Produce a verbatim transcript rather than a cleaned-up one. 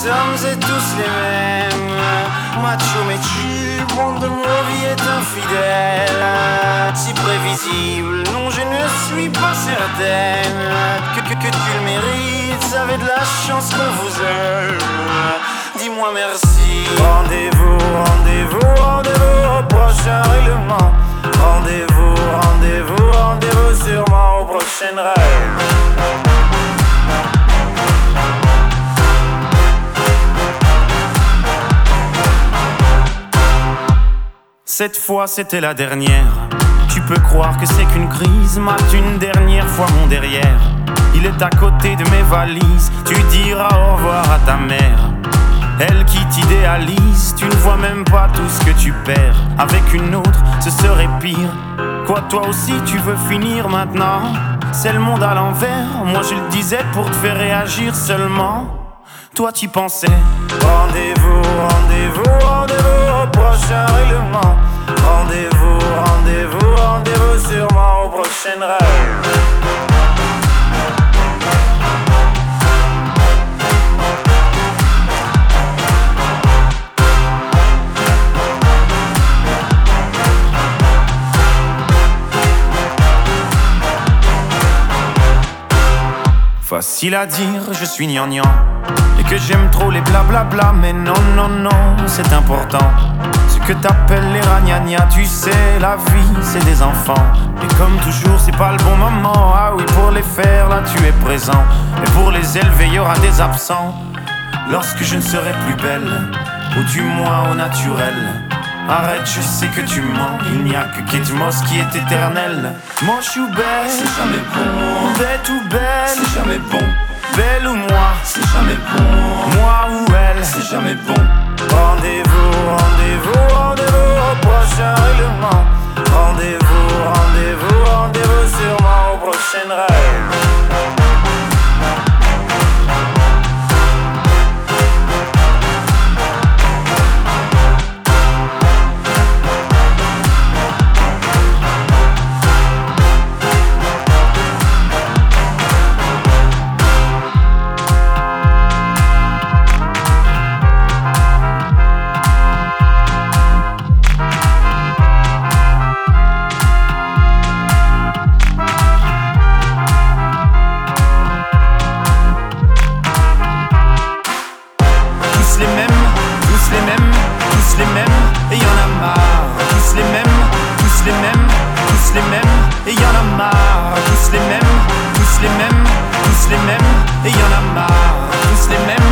sommes et tous les mêmes. Macho mais chill, bande de mauvais est infidèle. Si prévisible, non je ne suis pas certaine que, que, que tu le mérites, vous avez de la chance qu'on vous aime. Dis-moi merci. Rendez-vous, rendez-vous, rendez-vous au prochain règlement. Rendez-vous, rendez-vous, rendez-vous sûrement au prochain rêve. Cette fois c'était la dernière. Tu peux croire que c'est qu'une crise. Mate une dernière fois mon derrière. Il est à côté de mes valises. Tu diras au revoir à ta mère. Elle qui t'idéalise. Tu ne vois même pas tout ce que tu perds. Avec une autre ce serait pire. Quoi toi aussi tu veux finir maintenant? C'est le monde à l'envers. Moi je le disais pour te faire réagir seulement. Toi t'y pensais. Rendez-vous, rendez-vous, rendez-vous au prochain règlement. Rendez-vous, rendez-vous, rendez-vous sûrement au prochain rêve. Facile à dire, je suis gnangnan et que j'aime trop les blablabla. Mais non, non, non, c'est important. Ce que t'appelles les ragnagnas, tu sais, la vie, c'est des enfants. Et comme toujours, c'est pas le bon moment. Ah oui, pour les faire, là, tu es présent. Et pour les élever, y aura des absents. Lorsque je ne serai plus belle, ou du moins au naturel. Arrête, je sais que tu mens. Il n'y a que Kate Moss qui est éternelle. Moche ou belle, c'est jamais bon. Bête ou belle, c'est jamais bon. Belle ou moi, c'est jamais bon. Moi ou elle, c'est jamais bon. Rendez-vous, rendez-vous, rendez-vous au prochain règlement. Rendez-vous, rendez-vous, rendez-vous sûrement au prochain rêve. Et y'en a marre, tous les mêmes, tous les mêmes, tous les mêmes, et y'en a marre, tous les mêmes, tous les mêmes, tous les mêmes, et y'en a marre, tous les mêmes.